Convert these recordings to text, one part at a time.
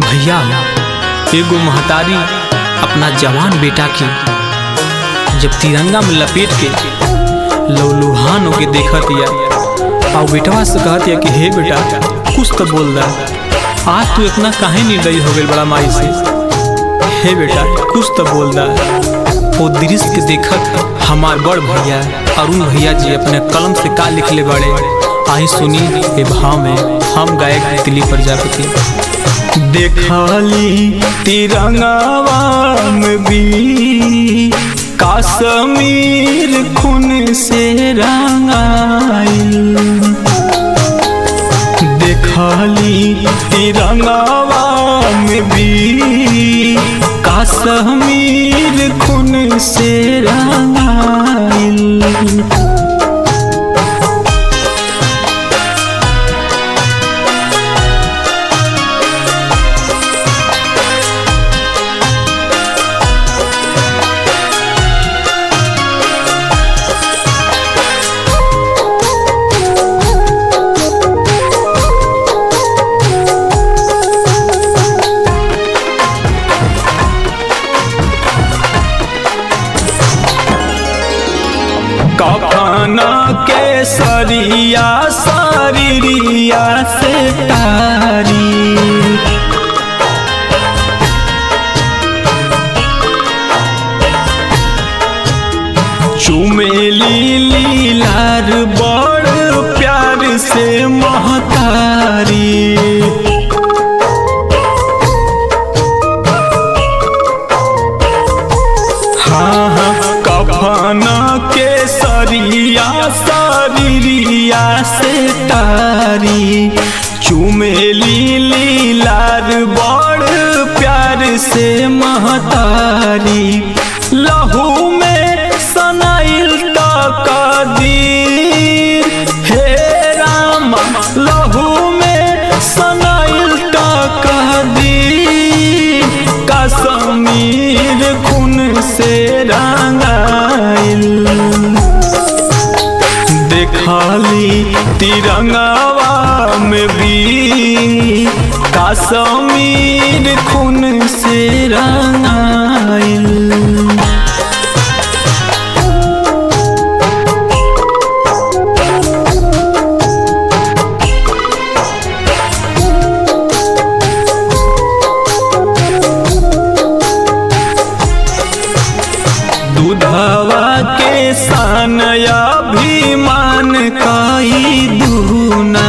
भैया एगो महतारी अपना जवान बेटा के जब तिरंगा में लपेट के लौलुहान होके देखत या और बेटवा से कहत या कि हे बेटा कुछ तो बोल दा, आज तू इतना काहे निर्दयी हो गई बड़ा माई से। हे बेटा कुछ तो बोल दा। वो दृश्य के देखत हमार बड़ भैया अरुण भैया जी अपने कलम से का लिखले बड़े, आई सुनी ए भाव में हम गायक तितली प्रजापति। देखली तिरंगावा में भी कश्मीर खून से रंगाइल, देखली तिरंगावा में भी कश्मीर खून से रंगाइल। कफना के सरिया शरीरिया से तारी, चुमेली लीलार बड़ प्यार से महतारी। कफना के सरिया शरीरिया से तारी, चुमेली लीलार बड़ प्यार से महतारी। लहू में सनाइल तकदीर, हे राम लहू में सनाइल तकदीर, कश्मीर खून से रंगाइल। देखली तिरंगावा में भी कश्मीर खून से रंगाइल। दूधवा के सान अभिमान कई दूना,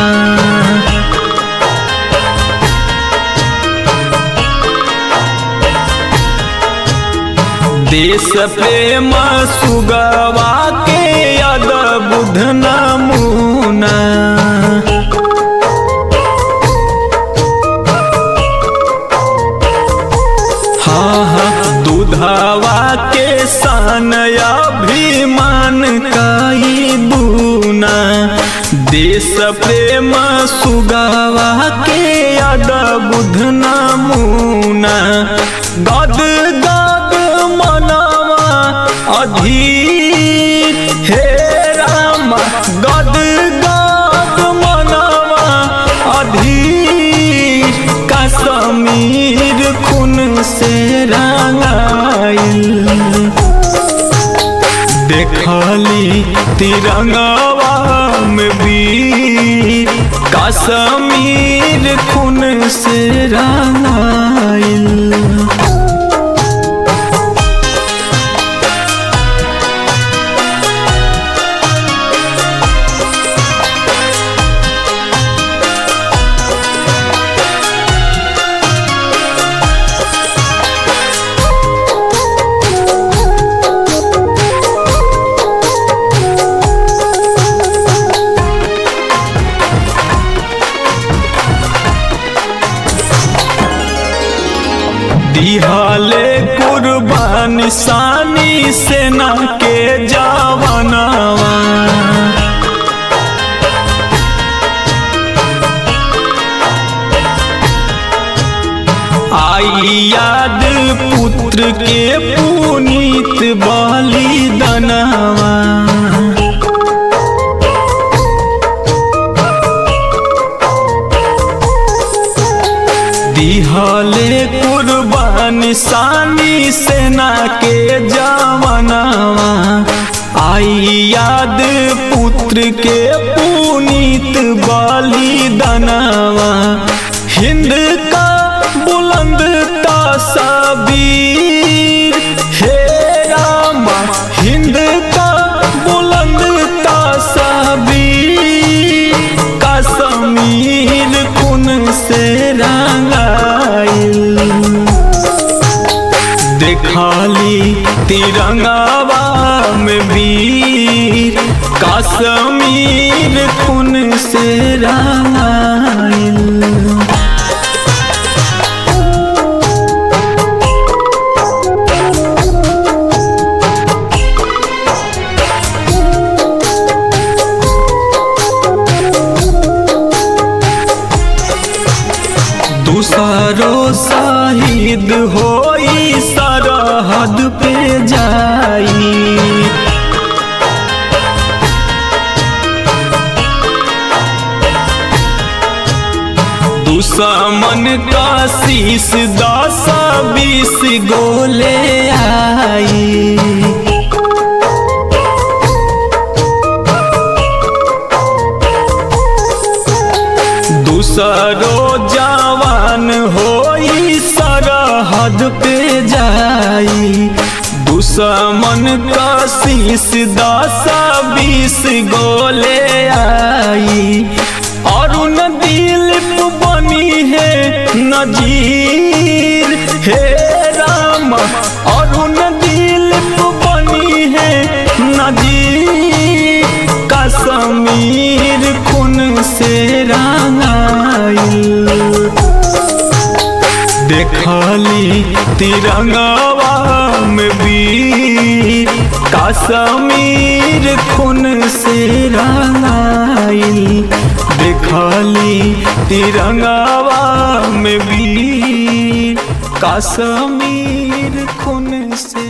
देश प्रेम सुगवा के अद्भुत नमूना। दूधवा के सान अभिमान कई दूना, देश प्रेम सुगवा के अद्भुत नमूना। गद गद मनवा अधीर, हे राम गद गद मनवा अधीर, कश्मीर खून से रंगाइल। देखली तिरंगावा में भी कश्मीर खून से रंगाइल। दिहले कुर्बान सानी सेना के जवानवा, आई याद पुत्र के पुनीत बलिदानवा। दिहले कुर्बानी सानी सेना के जवानवा। आई याद पुत्र के पुनीत बलिदानवा। हिंद का बुलंद तस्वीर हे रामा, हिंद का बुलंद तस्वीर कश्मीर खून से रंगाइल। देखली तिरंगावा में वीर कश्मीर खून से रंगाइल। दूसरो शहीद होई सरहद पे जाई। दुश्मन का शीश 10-20 गोले आई। दूसरो जवान होई सरहद पे जाई। दुश्मन का शीश 10-20 गोले आई। अरुण दिलीप बनी है नजीर हे राम, अरुण दिलीप बनी है नजीर कश्मीर खून से रंगाइल। देखली तिरंगावा में वीर कश्मीर खून से रंगाइल। देखली तिरंगावा में वीर कश्मीर खून से